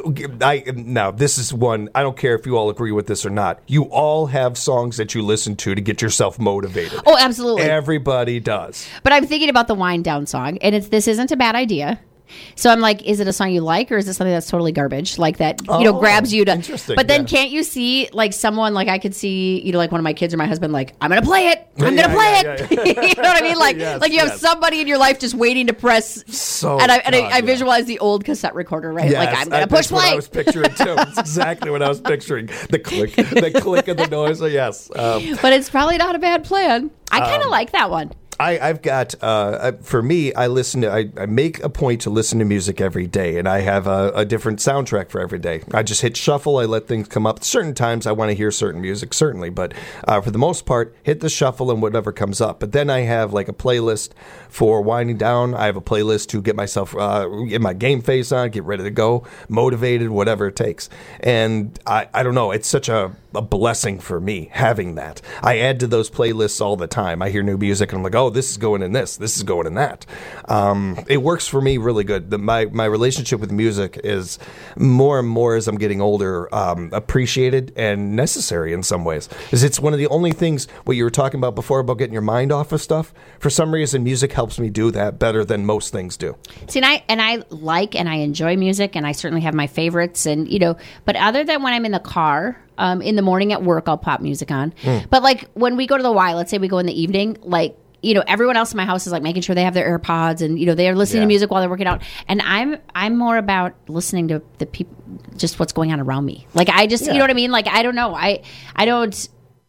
I now this is one. I don't care if you all agree with this or not. You all have songs that you listen to to get yourself motivated. Oh, absolutely. Everybody does. But I'm thinking about the wind down song, and it's this isn't a bad idea. So I'm like, is it a song you like, or is it something that's totally garbage, like that, you oh, know, grabs you to? Interesting. But then yeah. can't you see, like, someone, like, I could see, you know, like one of my kids or my husband, like, I'm gonna play it, I'm yeah, gonna play yeah, it. Yeah, yeah. You know what I mean? Like, yes, like you have yes. somebody in your life just waiting to press. So and I, and God, I, I yeah. visualize the old cassette recorder, right? Yes, like I'm gonna I, push that's play. What I was picturing too. That's exactly what I was picturing. The click, the click of the noise. So yes, um, but it's probably not a bad plan. I kind of um, like that one. I, I've got, uh, for me, I listen to, I, I make a point to listen to music every day, and I have a, a different soundtrack for every day. I just hit shuffle, I let things come up. Certain times I want to hear certain music, certainly, but uh, for the most part, hit the shuffle and whatever comes up. But then I have like a playlist for winding down. I have a playlist to get myself, uh, get my game face on, get ready to go, motivated, whatever it takes. And I, I don't know, it's such a, a blessing for me having that. I add to those playlists all the time. I hear new music and I'm like, oh, this is going in this, this is going in that. Um, it works for me really good. The, my, my relationship with music is more and more as I'm getting older, um, appreciated and necessary in some ways. Because it's one of the only things, what you were talking about before about getting your mind off of stuff. For some reason, music helps me do that better than most things do. See, and I, and I like and I enjoy music, and I certainly have my favorites, and, you know, but other than when I'm in the car, um, in the morning at work, I'll pop music on. Mm. But like when we go to the Y, let's say we go in the evening, like, you know, everyone else in my house is like making sure they have their AirPods, and, you know, they are listening yeah. to music while they're working out. And I'm I'm more about listening to the people, just what's going on around me. Like I just, yeah. you know what I mean? Like I don't know, I I don't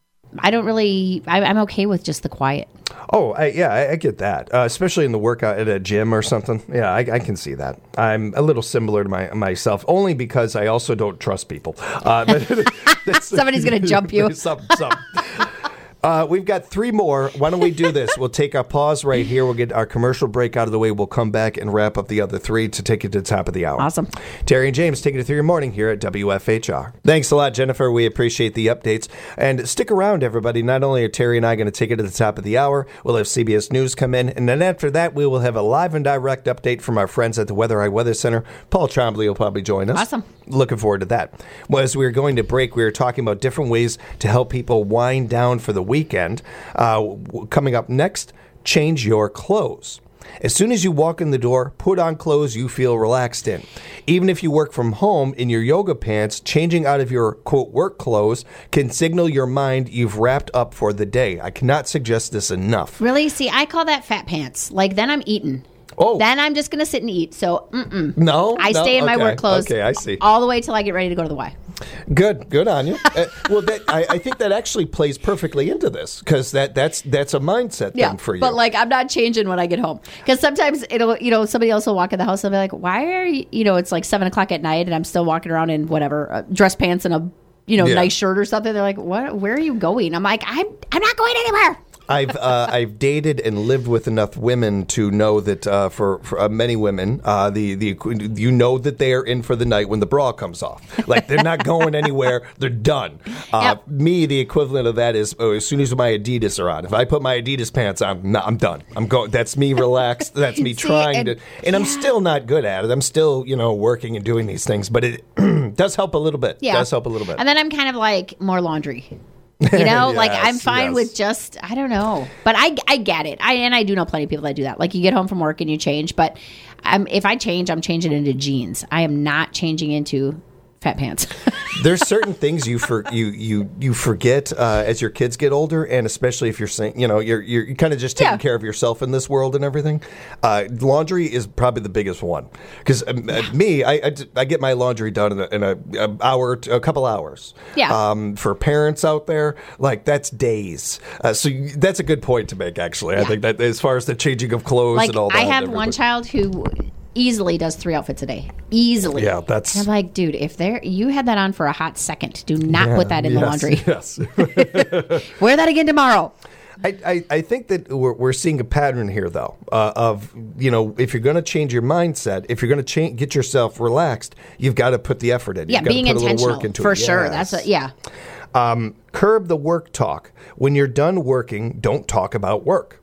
I don't really. I, I'm okay with just the quiet. Oh, I, yeah, I, I get that, uh, especially in the workout at a gym or something. Yeah, I, I can see that. I'm a little similar to my myself, only because I also don't trust people. Uh, that's, Somebody's going to jump you. some, some. Uh, we've got three more. Why don't we do this? We'll take our pause right here. We'll get our commercial break out of the way. We'll come back and wrap up the other three to take it to the top of the hour. Awesome. Terry and James taking it through your morning here at W F H R. Thanks a lot, Jennifer. We appreciate the updates. And stick around, everybody. Not only are Terry and I going to take it to the top of the hour, we'll have C B S News come in. And then after that, we will have a live and direct update from our friends at the Weather Eye Weather Center. Paul Trombley will probably join us. Awesome. Looking forward to that. Well, as we were going to break, we were talking about different ways to help people wind down for the weekend. Uh, coming up next, change your clothes. As soon as you walk in the door, put on clothes you feel relaxed in. Even if you work from home in your yoga pants, changing out of your, quote, work clothes can signal your mind you've wrapped up for the day. I cannot suggest this enough. Really? See, I call that fat pants. Like, then I'm eating. Oh. Then I'm just going to sit and eat. So, mm-mm. No? I no? stay in my Okay. work clothes Okay, I see. all the way till I get ready to go to the Y. Good, good on you. uh, well, that, I, I think that actually plays perfectly into this because that, that's that's a mindset Yeah, thing for you. but like I'm not changing when I get home because sometimes it'll, you know, somebody else will walk in the house and they'll be like, "Why are you?" You know, it's like seven o'clock at night and I'm still walking around in whatever uh, dress pants and a, you know, Yeah. nice shirt or something. They're like, "What? Where are you going?" I'm like, "I'm I'm not going anywhere." I've uh, I've dated and lived with enough women to know that uh, for, for uh, many women, uh, the the you know that they are in for the night when the bra comes off. Like they're not going anywhere; they're done. Uh, Yep. Me, the equivalent of that is oh, as soon as my Adidas are on. If I put my Adidas pants on, no, I'm done. I'm going. That's me relaxed. That's me See, trying and- to, and I'm yeah. still not good at it. I'm still you know working and doing these things, but it does help a little bit. Yeah, Does help a little bit. And then I'm kind of like more laundry. You know, like I'm Yes, fine yes. with just I don't know, but I I get it. I and I do know plenty of people that do that. Like you get home from work and you change, but I'm if I change, I'm changing into jeans. I am not changing into fat pants. There's certain things you for you you you forget uh, as your kids get older, and especially if you're saying you know you're you're kind of just taking Yeah. care of yourself in this world and everything. Uh, laundry is probably the biggest one because um, uh, me, I, I d- I get my laundry done in a, in a, a hour, to a couple hours. Yeah. Um, for parents out there, like that's days. Uh, so you, that's a good point to make. Actually, I Yeah. think that as far as the changing of clothes Like and all that. I have and one everything. child who easily does three outfits a day. Easily. Yeah, that's- And I'm like, dude, if there you had that on for a hot second, do not put that in the Yes, laundry. Yes. Wear that again tomorrow. I, I, I think that we're, we're seeing a pattern here, though, uh, of, you know, if you're going to change your mindset, if you're going to change, get yourself relaxed, you've got to put the effort in. Yeah, You've got to being put a little intentional work into for it. sure. Yes. That's a, yeah. Um, curb the work talk. When you're done working, don't talk about work.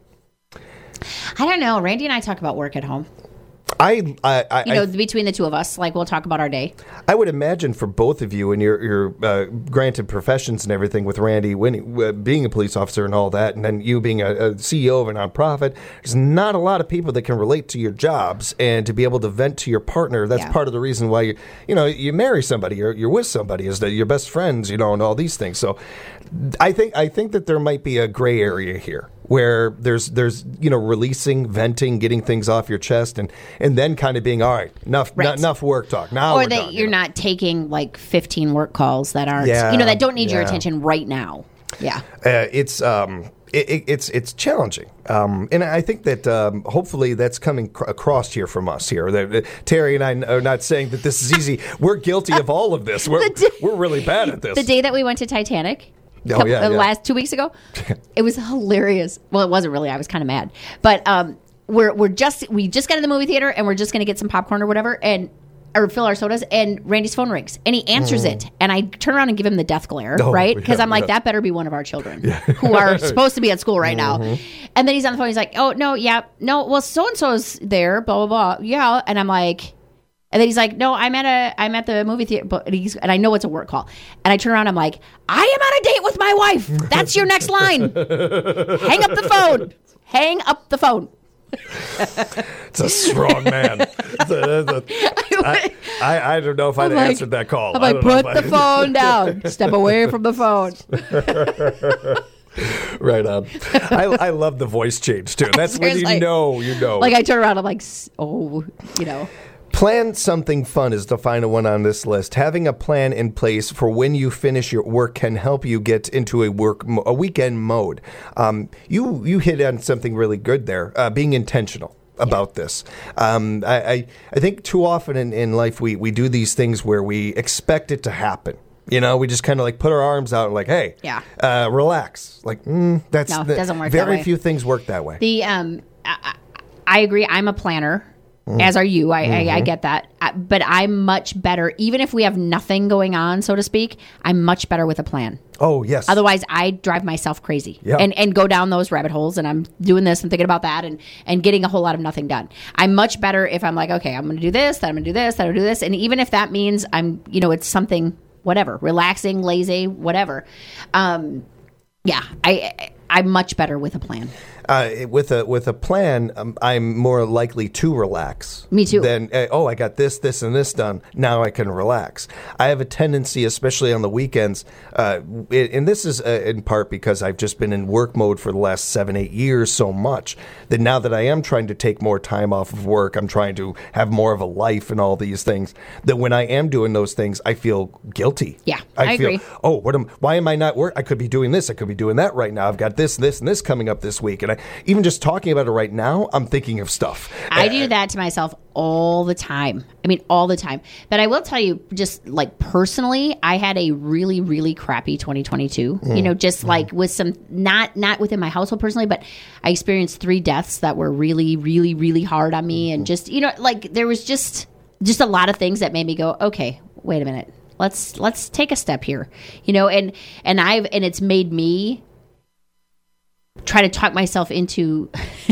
I don't know. Randy and I talk about work at home. I, I, I, You know, I, between the two of us, like we'll talk about our day. I would imagine for both of you and your, your uh, granted professions and everything with Randy winning, uh, being a police officer and all that, and then you being a, a C E O of a nonprofit, there's not a lot of people that can relate to your jobs and to be able to vent to your partner. That's Yeah. part of the reason why you, you know, you marry somebody or you're with somebody is that your best friends, you know, and all these things. So I think, I think that there might be a gray area here where there's, there's, you know, releasing, venting, getting things off your chest and, and then kind of being, all right, enough, Right. not enough work talk. Now Or we're that done, you you're know? not taking like fifteen work calls that aren't, Yeah, you know, that don't need your yeah. attention right now. Yeah. Uh, it's um, it, it, it's it's challenging, um, and I think that um, hopefully that's coming cr- across here from us here. That, uh, Terry and I are not saying that this is easy. We're guilty of all of this. We're day- we're really bad at this. The day that we went to Titanic, Oh, couple- yeah, uh, yeah. last two weeks ago, it was hilarious. Well, it wasn't really. I was kind of mad, but um, we're we're just we just got in the movie theater and we're just gonna get some popcorn or whatever and or fill our sodas. And Randy's phone rings and he answers it, and I turn around and give him the death glare, Oh, right? Because yeah, I'm like, yeah. that better be one of our children who are supposed to be at school right now. And then he's on the phone. He's like, oh no, yeah, no, well, so and so's there, blah blah blah, yeah. And I'm like. And then he's like, "No, I'm at a, I'm at the movie theater," but he's, and I know it's a work call. And I turn around, I'm like, "I am on a date with my wife. That's your next line. Hang up the phone. Hang up the phone." It's a strong man. It's a- it's a- I, I, I don't know if I'd I'm like- answered that call. I'm I like, don't know "Put if the phone down. Step away from the phone." I- right on. I, I love the voice change too. That's when you Seriously. know you know. Like I turn around, I'm like, "S- "Oh, you know." Plan something fun is the final one on this list. Having a plan in place for when you finish your work can help you get into a work mo- a weekend mode. Um, you you hit on something really good there. Uh, being intentional about this. Um, I, I I think too often in, in life we we do these things where we expect it to happen. You know, we just kind of like put our arms out and like, hey, Yeah. uh, relax. Like, mm, that's No, it the- doesn't work that Very way. few things work that way. The um, I, I I agree. I'm a planner, as are you. I, I, I get that, I, but I'm much better. Even if we have nothing going on, so to speak, I'm much better with a plan. Oh yes. Otherwise, I drive myself crazy Yeah. and, and go down those rabbit holes. And I'm doing this and thinking about that and, and getting a whole lot of nothing done. I'm much better if I'm like, okay, I'm going to do this, then I'm going to do this, then I'm going to do this. And even if that means I'm, you know, it's something, whatever, relaxing, lazy, whatever. Um, yeah, I I'm much better with a plan. Uh, with a with a plan, um, I'm more likely to relax. Me too. Then, uh, oh, I got this, this, and this done. Now I can relax. I have a tendency, especially on the weekends, uh, it, and this is uh, in part because I've just been in work mode for the last seven, eight years so much, that now that I am trying to take more time off of work, I'm trying to have more of a life and all these things, that when I am doing those things, I feel guilty. Yeah, I, I feel, agree. Oh, what am? Why am I not work? I could be doing this. I could be doing that right now. I've got this, this, and this coming up this week, and I, even just talking about it right now, I'm thinking of stuff. I do that to myself all the time. I mean, all the time. But I will tell you, just like personally, I had a really, really crappy twenty twenty-two. Mm. You know, just mm. like with some, not not within my household personally, but I experienced three deaths that were really, really, really hard on me. And just, you know, like there was just just a lot of things that made me go, okay, wait a minute. Let's let's take a step here. You know, and and I've and it's made me try to talk myself into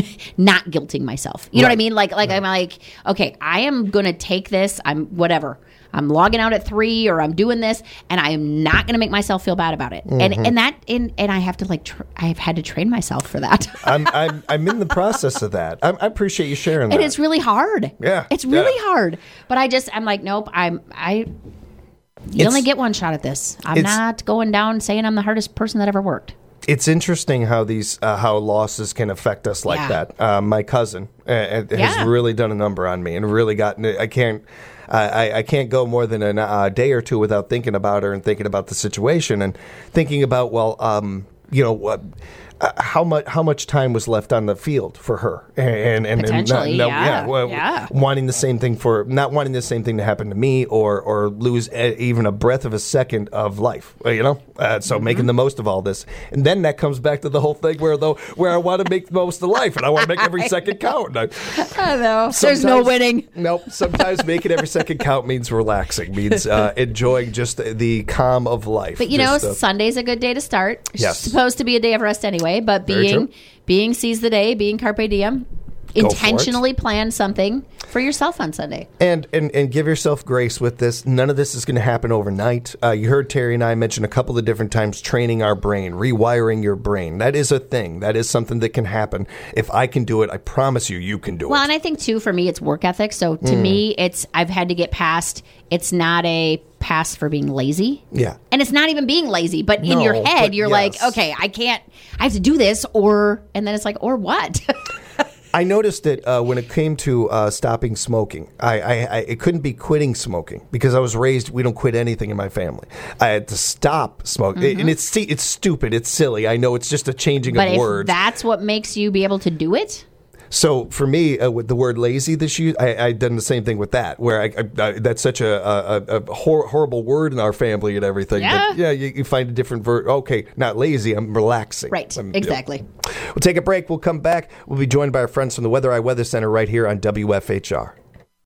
not guilting myself. You know right. what I mean? Like, like right. I'm like, okay, I am going to take this. I'm whatever. I'm logging out at three or I'm doing this and I am not going to make myself feel bad about it. Mm-hmm. And, and that, and, and I have to like, tr- I've had to train myself for that. I'm, I'm, I'm in the process of that. I, I appreciate you sharing that. And it's really hard. Yeah. It's really yeah. hard. But I just, I'm like, nope, I'm, I, you it's, only get one shot at this. I'm not going down saying I'm the hardest person that ever worked. It's interesting how these uh, how losses can affect us like yeah. that. Uh, my cousin uh, has yeah. really done a number on me and really gotten. I can't. I, I can't go more than a uh, day or two without thinking about her and thinking about the situation and thinking about well, um, you know. Uh, Uh, how much how much time was left on the field for her and and, Potentially, and not, no, yeah, yeah, well, yeah. wanting the same thing for not wanting the same thing to happen to me or or lose a, even a breath of a second of life, you know. Uh, so mm-hmm. making the most of all this, and then that comes back to the whole thing where though where I want to make the most of life and I want to make every second count. I, I know there's no winning. Nope. Sometimes making every second count means relaxing, means uh, enjoying just the, the calm of life. But you just, know, uh, Sunday's a good day to start. Yes, it's supposed to be a day of rest anyway. But being being seize the day, being carpe diem, intentionally plan something for yourself on Sunday. And, and and give yourself grace with this. None of this is going to happen overnight. Uh, you heard Terry and I mention a couple of different times training our brain, rewiring your brain. That is a thing. That is something that can happen. If I can do it, I promise you, you can do well, it. Well, and I think, too, for me, it's work ethic. So to mm. me, it's I've had to get past, it's not a pass for being lazy. Yeah. And it's not even being lazy, but no, in your head, you're yes. like, okay, I can't, I have to do this, or, and then it's like, or what? I noticed that uh, when it came to uh, stopping smoking, I, I, I it couldn't be quitting smoking because I was raised, we don't quit anything in my family. I had to stop smoking. Mm-hmm. And it's see, it's stupid. It's silly. I know it's just a changing but of if words. That's what makes you be able to do it? So for me, uh, with the word lazy this year, I, I done the same thing with that, where I, I, I, that's such a, a, a hor- horrible word in our family and everything. Yeah, but yeah you, you find a different word. Okay, not lazy, I'm relaxing. Right, I'm, exactly. You know. We'll take a break. We'll come back. We'll be joined by our friends from the Weather Eye Weather Center right here on W F H R.